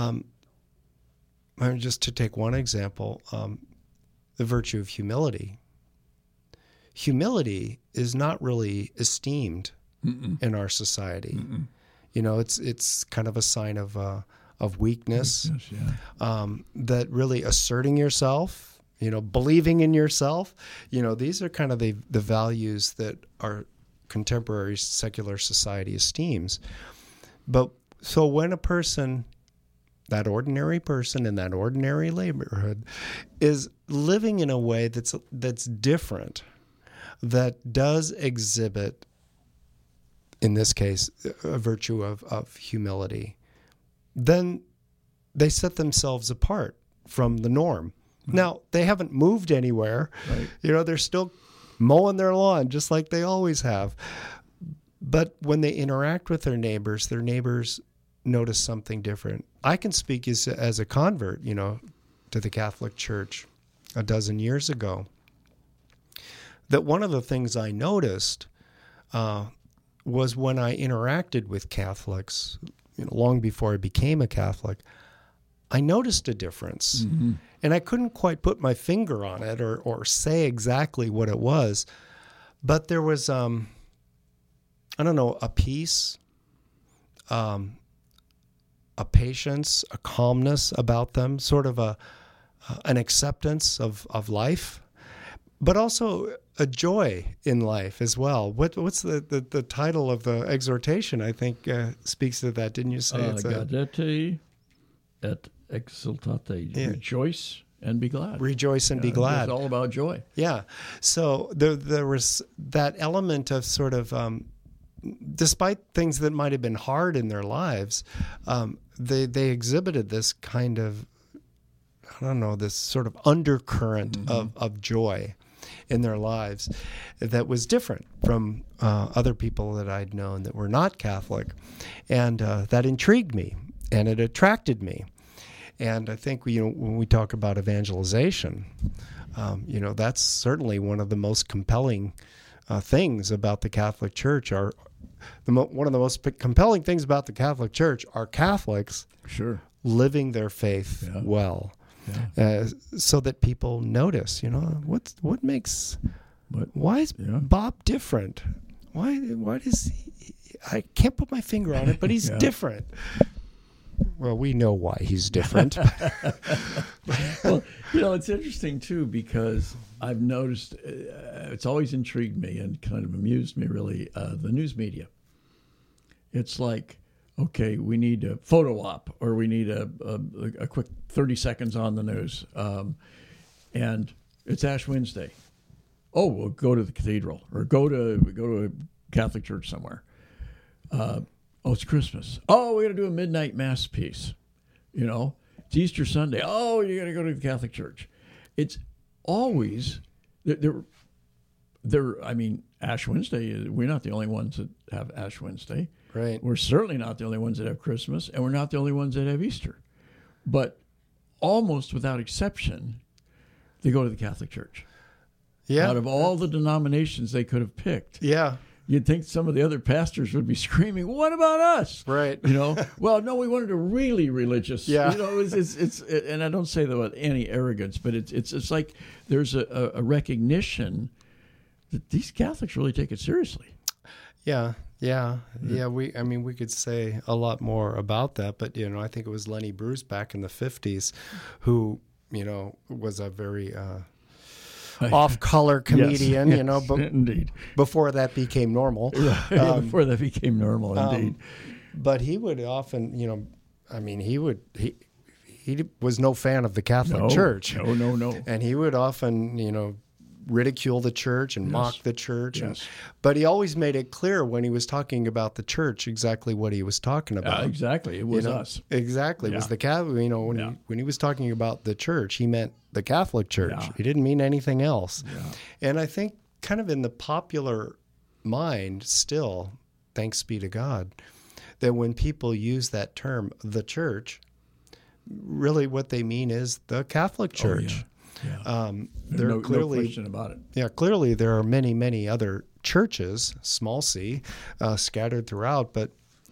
Just to take one example, the virtue of humility. Humility is not really esteemed in our society. You know, it's kind of a sign of weakness. That really asserting yourself, you know, believing in yourself, you know, these are kind of the values that our contemporary secular society esteems. But so when a person, that ordinary person in that ordinary neighborhood, is living in a way that's different, that does exhibit, in this case, a virtue of humility, then they set themselves apart from the norm. Now, they haven't moved anywhere. Right. You know, they're still mowing their lawn just like they always have. But when they interact with their neighbors notice something different. I can speak as a convert, you know, to the Catholic Church a dozen years ago, that one of the things I noticed was when I interacted with Catholics, you know, long before I became a Catholic, I noticed a difference. And I couldn't quite put my finger on it or say exactly what it was, but there was, I don't know, a peace, a patience, a calmness about them, sort of an acceptance of life, but also a joy in life as well. What's the title of the exhortation? I think speaks to that. Didn't you say it's Gaudete et exultate. Yeah. Rejoice and be glad. Rejoice and be glad. It's all about joy. Yeah. So there was that element of sort of, despite things that might have been hard in their lives, they exhibited this kind of, I don't know, this sort of undercurrent of joy in their lives that was different from other people that I'd known that were not Catholic. And that intrigued me and it attracted me. And I think, you know, when we talk about evangelization, you know, that's certainly one of the most compelling things about the Catholic Church. One of the most compelling things about the Catholic Church are Catholics living their faith well. So that people notice, you know, why is Bob different? Why does he, I can't put my finger on it, but he's different. Well, we know why he's different. Well, you know, it's interesting too, because I've noticed, it's always intrigued me and kind of amused me really, the news media. It's like, okay, we need a photo op, or we need a quick 30 seconds on the news. And it's Ash Wednesday. Oh, we'll go to the cathedral, or go to a Catholic church somewhere. Oh, it's Christmas. Oh, we got to do a midnight mass piece. You know, it's Easter Sunday. Oh, you got to go to the Catholic church. It's always I mean, Ash Wednesday, we're not the only ones that have Ash Wednesday. Right. We're certainly not the only ones that have Christmas, and we're not the only ones that have Easter. But almost without exception, they go to the Catholic Church. Yeah. Out of all the denominations they could have picked. Yeah. You'd think some of the other pastors would be screaming, "What about us?" Right. You know. Well, no, we wanted a really religious. Yeah. You know, it's and I don't say that with any arrogance, but it's like there's a recognition that these Catholics really take it seriously. Yeah. We could say a lot more about that, but you know, I think it was Lenny Bruce back in the 50s, who, you know, was a very off-color comedian, you know, but indeed, before that became normal. Before that became normal, indeed. But he would often, you know, I mean, he was no fan of the Catholic Church. No. And he would often, you know, ridicule the church and Yes. mock the church. Yes. But he always made it clear when he was talking about the church exactly what he was talking about. Exactly. It was You know, us. Exactly. It was Yeah. the Catholic. You know, Yeah. when he was talking about the church, he meant the Catholic Church. Yeah. He didn't mean anything else. Yeah. And I think kind of in the popular mind still, thanks be to God, that when people use that term, the church, really what they mean is the Catholic Church. Yeah. There no clearly, question about it. yeah, clearly there are many, many other churches, small c, scattered throughout, but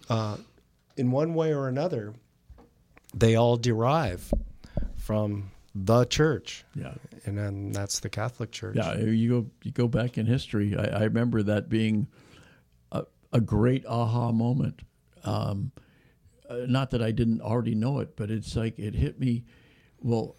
in one way or another, they all derive from the church. Yeah. And then that's the Catholic Church. Yeah, you go back in history. I remember that being a great aha moment. Not that I didn't already know it, but it's like it hit me. Well,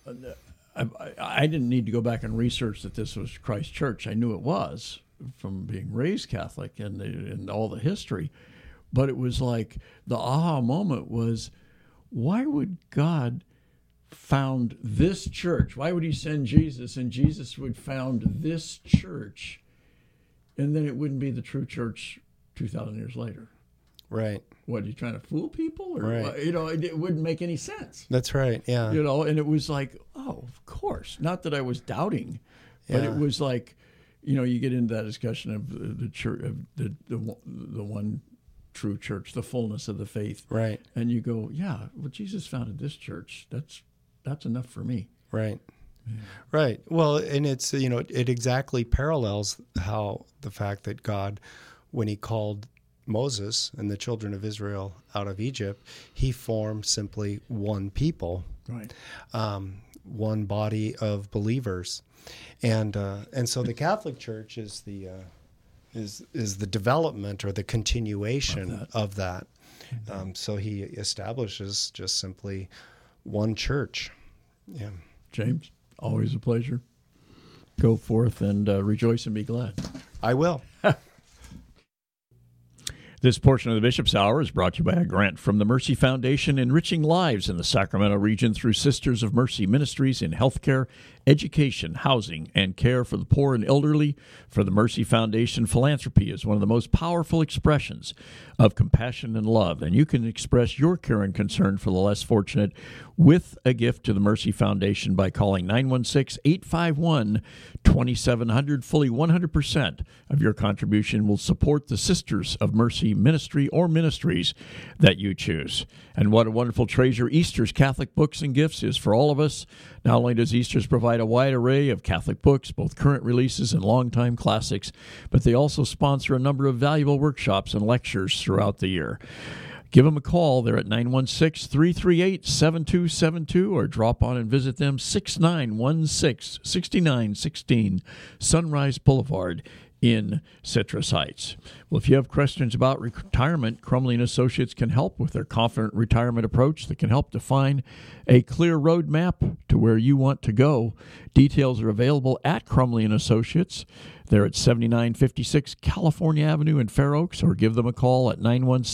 I didn't need to go back and research that this was Christ Church. I knew it was from being raised Catholic and all the history. But it was like the aha moment was, why would God found this church? Why would he send Jesus and Jesus would found this church and then it wouldn't be the true church 2,000 years later? Right. What, are you trying to fool people? Or, Right. You know, it wouldn't make any sense. That's right. Yeah. You know, and it was like, oh, of course. Not that I was doubting, but Yeah. it was like, you know, you get into that discussion of the church, of the one true church, the fullness of the faith. Right. And you go, yeah, well, Jesus founded this church. That's enough for me. Right. Right. Well, and it's, you know, it exactly parallels how the fact that God, when he called Moses and the children of Israel out of Egypt, he formed simply one people, Right. one body of believers. And so the Catholic Church is the development or the continuation of that. So he establishes just simply one church. Yeah. James, always a pleasure. Go forth and rejoice and be glad. I will. This portion of the Bishop's Hour is brought to you by a grant from the Mercy Foundation, enriching lives in the Sacramento region through Sisters of Mercy ministries in healthcare, education, housing, and care for the poor and elderly. For the Mercy Foundation, philanthropy is one of the most powerful expressions of compassion and love, and you can express your care and concern for the less fortunate with a gift to the Mercy Foundation by calling 916-851-2700. Fully 100% of your contribution will support the Sisters of Mercy ministry or ministries that you choose. And what a wonderful treasure Easter's Catholic Books and Gifts is for all of us. Not only does Easter's provide a wide array of Catholic books, both current releases and longtime classics, but they also sponsor a number of valuable workshops and lectures throughout the year. Give them a call. They're at 916-338-7272 or drop on and visit them 6916-6916 Sunrise Boulevard in Citrus Heights. Well, if you have questions about retirement, Crumley & Associates can help with their confident retirement approach that can help define a clear roadmap to where you want to go. Details are available at Crumley & Associates. They're at 7956 California Avenue in Fair Oaks, or give them a call at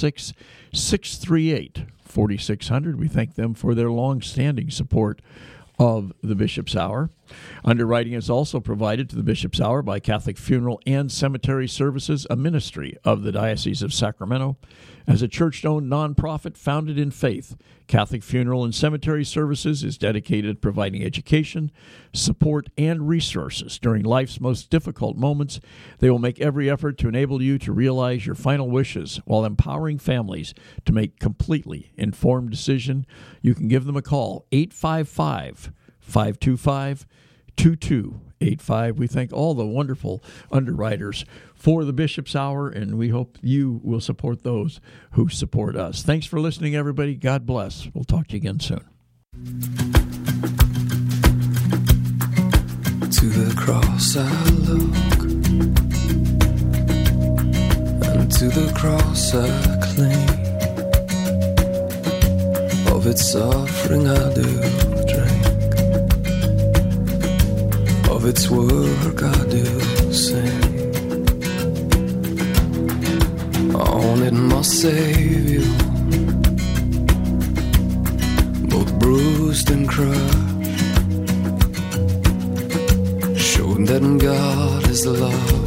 916-638-4600. We thank them for their long-standing support of the Bishop's Hour. Underwriting is also provided to the Bishop's Hour by Catholic Funeral and Cemetery Services, a ministry of the Diocese of Sacramento. As a church-owned nonprofit founded in faith, Catholic Funeral and Cemetery Services is dedicated to providing education, support, and resources during life's most difficult moments. They will make every effort to enable you to realize your final wishes while empowering families to make completely informed decisions. You can give them a call, 855-525-2285. We thank all the wonderful underwriters for the Bishop's Hour, and we hope you will support those who support us. Thanks for listening, everybody. God bless. We'll talk to you again soon. To the cross I look, and to the cross I cling. Of its suffering I do drink, of its work I do sing. On it my Savior, both bruised and crushed, showed that God is love.